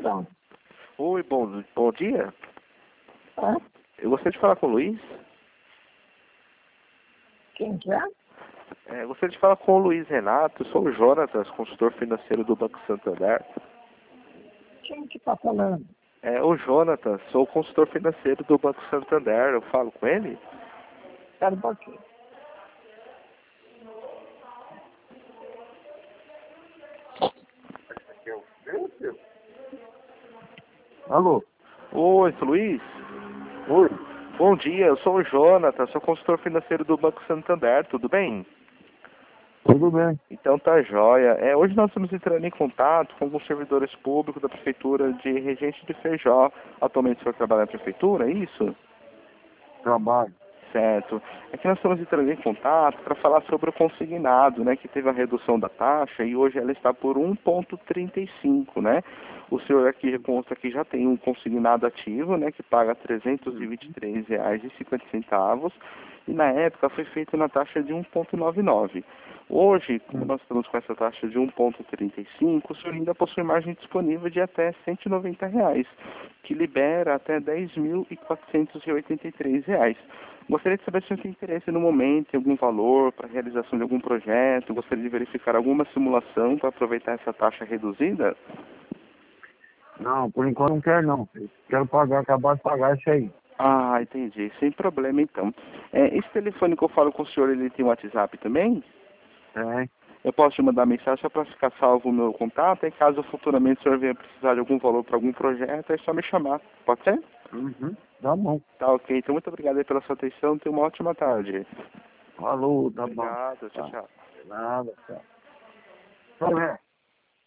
Pronto. Oi, bom dia. Hã? Eu gostaria de falar com o Luiz. Quem que é? Eu gostaria de falar com o Luiz Renato. Eu sou o Jonatas, consultor financeiro do Banco Santander. Quem que tá falando? O Jonatas, sou o consultor financeiro do Banco Santander. Eu falo com ele? Espera um pouquinho. Alô? Oi, seu Luiz. Oi? Bom dia, eu sou o Jonatas, sou consultor financeiro do Banco Santander. Tudo bem? Tudo bem. Então tá jóia. Hoje nós estamos entrando em contato com alguns servidores públicos da Prefeitura de Regente de Feijó. Atualmente o senhor trabalha na Prefeitura, é isso? Trabalho. Certo. É que nós estamos entrando em contato para falar sobre o consignado, né, que teve a redução da taxa e hoje ela está por 1,35, né? O senhor aqui consta que já tem um consignado ativo, né, que paga R$ 323,50 e na época foi feito na taxa de 1,99. Hoje, como nós estamos com essa taxa de 1,35, o senhor ainda possui margem disponível de até R$ 190, que libera até R$ 10.483. Gostaria de saber se o senhor tem interesse no momento, em algum valor para a realização de algum projeto, gostaria de verificar alguma simulação para aproveitar essa taxa reduzida? Não, por enquanto não quero não. Quero pagar, acabar de pagar isso aí. Ah, entendi. Sem problema, então. Esse telefone que eu falo com o senhor, ele tem WhatsApp também? É. Eu posso te mandar mensagem só para ficar salvo o meu contato, e caso futuramente o senhor venha precisar de algum valor para algum projeto, é só me chamar. Pode ser? Uhum. Tá bom. Tá ok. Então, muito obrigado aí pela sua atenção. Tenha uma ótima tarde. Falou, tá bom. Obrigado. Tchau, Tá. tchau. Nada, tchau. Tá bem.